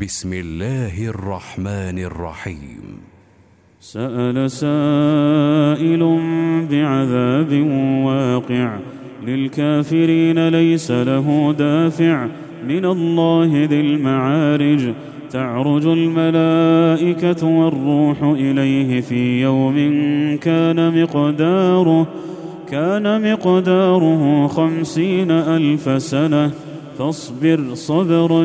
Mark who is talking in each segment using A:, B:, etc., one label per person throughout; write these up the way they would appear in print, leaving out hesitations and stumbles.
A: بسم الله الرحمن الرحيم.
B: سأل سائل بعذاب واقع للكافرين ليس له دافع من الله ذي المعارج. تعرج الملائكة والروح إليه في يوم كان مقداره 50,000 سنة فاصبر صبرا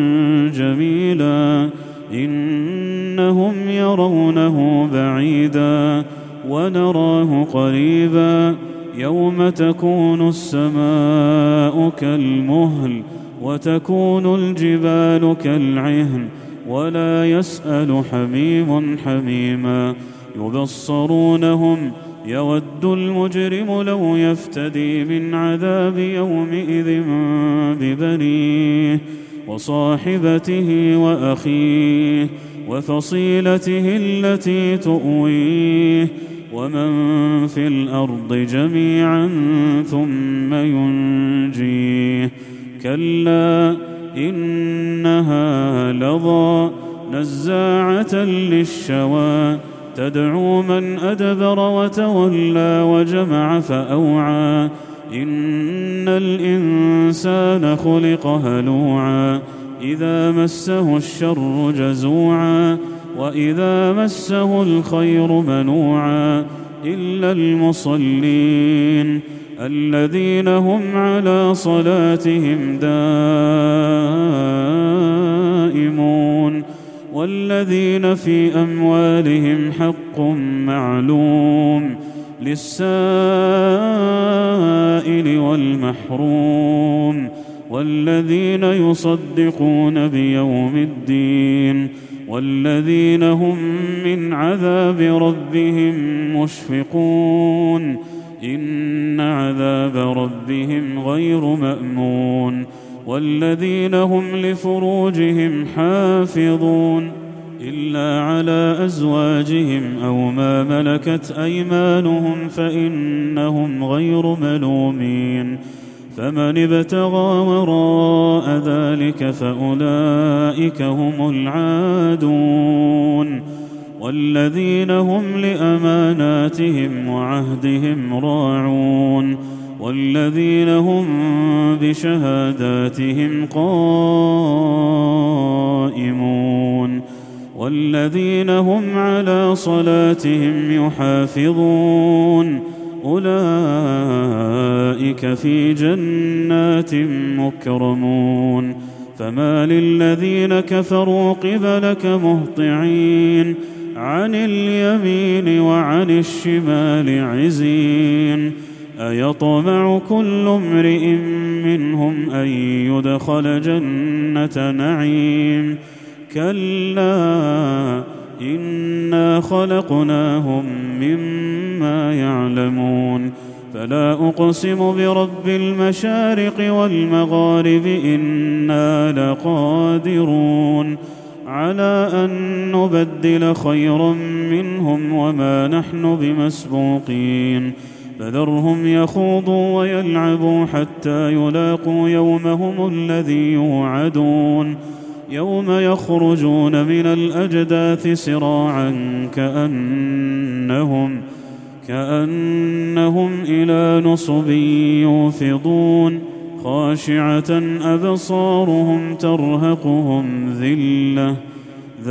B: جميلا إنهم يرونه بعيدا ونراه قريبا يوم تكون السماء كالمهل وتكون الجبال كالعهن ولا يسأل حميم حميما يبصرونهم يود المجرم لو يفتدي من عذاب يومئذ ببنيه وصاحبته وأخيه وفصيلته التي تؤويه ومن في الأرض جميعا ثم ينجيه كلا إنها لظى نزاعة للشوى تدعو من أدبر وتولى وجمع فأوعى إن الإنسان خلق هلوعا إذا مسه الشر جزوعا وإذا مسه الخير منوعا إلا المصلين الذين هم على صلاتهم دائمون والذين في أموالهم حق معلوم للسائل والمحروم والذين يصدقون بيوم الدين والذين هم من عذاب ربهم مشفقون إن عذاب ربهم غير مأمون والذين هم لفروجهم حافظون إلا على أزواجهم أو ما ملكت أيمانهم فإنهم غير ملومين فمن ابتغى وراء ذلك فأولئك هم العادون والذين هم لأماناتهم وعهدهم راعون والذين هم بشهاداتهم قائمون والذين هم على صلاتهم يحافظون أولئك في جنات مكرمون فما للذين كفروا قبلك مهطعين عن اليمين وعن الشمال عزين أيطمع كل امرئ منهم أن يدخل جنة نعيم كلا إنا خلقناهم مما يعلمون فلا أقسم برب المشارق والمغارب إنا لقادرون على أن نبدل خيرا منهم وما نحن بمسبوقين فذرهم يخوضوا ويلعبوا حتى يلاقوا يومهم الذي يوعدون يوم يخرجون من الأجداث سراعا كأنهم إلى نصب يوفضون خاشعة أبصارهم ترهقهم ذلة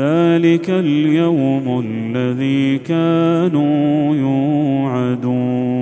B: ذلك اليوم الذي كانوا يوعدون.